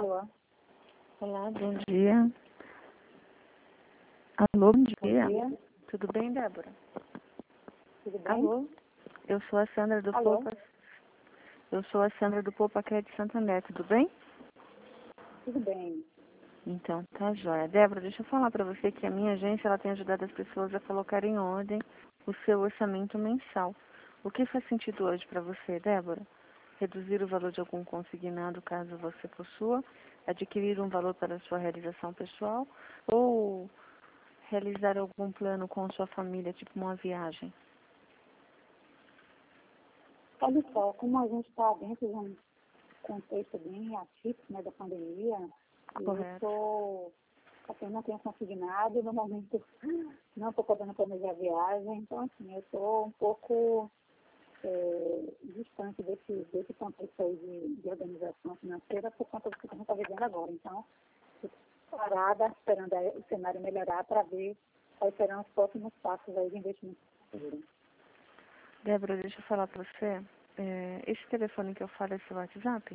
Alô? Olá, bom dia. Alô, bom dia. Bom dia. Tudo bem, Débora? Tudo bem? Alô? Eu sou a Sandra do Alô? Popa. Eu sou a Sandra do Popa Crédito Santander, tudo bem? Tudo bem. Então, tá jóia. Débora, deixa eu falar pra você que a minha agência ela tem ajudado as pessoas a colocar em ordem o seu orçamento mensal. O que faz sentido hoje pra você, Débora? Reduzir o valor de algum consignado caso você possua, adquirir um valor para a sua realização pessoal ou realizar algum plano com sua família, tipo uma viagem? Olha só, como a gente está dentro de um contexto bem atípico, né, da pandemia, eu Correto. não tenho consignado, no momento não estou podendo planejar viagem, então assim, eu estou um pouco distante desse contexto aí de organização financeira por conta do que a gente está vivendo agora. Então, estou parada, esperando aí o cenário melhorar para ver quais serão os próximos passos aí de investimento financeiro. Débora, deixa eu falar pra você. Esse telefone que eu falo é seu WhatsApp?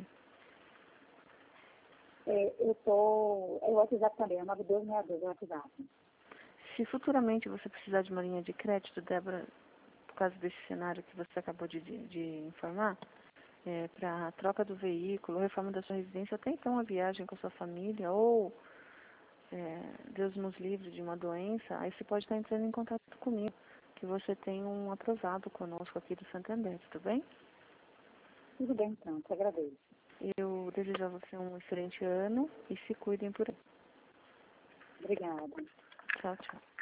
O WhatsApp também, é 9262, é o WhatsApp. Se futuramente você precisar de uma linha de crédito, Débora, por causa desse cenário que você acabou de informar, para a troca do veículo, reforma da sua residência, até então uma viagem com a sua família, ou Deus nos livre de uma doença, aí você pode estar entrando em contato comigo, que você tem um aprovado conosco aqui do Santander, tudo bem? Tudo bem, então, te agradeço. Eu desejo a você um excelente ano e se cuidem por aí. Obrigada. Tchau, tchau.